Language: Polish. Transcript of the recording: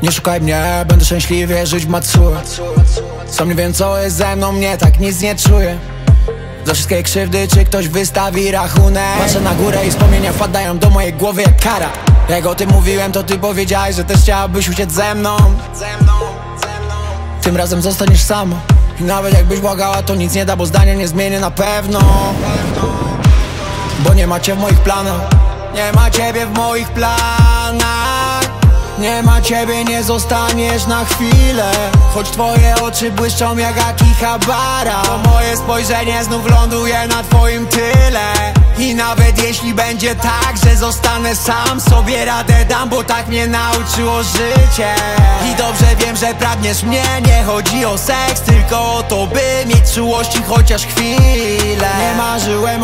Nie szukaj mnie, będę szczęśliwie żyć w Matsue. Sam nie wiem co jest ze mną, nie tak nic nie czuję. Za wszystkie krzywdy czy ktoś wystawi rachunek. Patrzę na górę i wspomnienia wpadają do mojej głowy jak kara. Jak o tym mówiłem, to ty powiedziałeś, że też chciałabyś uciec ze mną. Tym razem zostaniesz sama. I nawet jakbyś błagała, to nic nie da, bo zdania nie zmienię na pewno. Bo nie ma cię w moich planach. Nie ma ciebie w moich planach. Nie ma ciebie, nie zostaniesz na chwilę. Choć twoje oczy błyszczą jak Akihabara, to moje spojrzenie znów ląduje na twoim tyle. I nawet jeśli będzie tak, że zostanę sam, sobie radę dam, bo tak mnie nauczyło życie. I dobrze wiem, że pragniesz mnie. Nie chodzi o seks, tylko o to, by mieć czułości chociaż chwilę. Nie marzyłem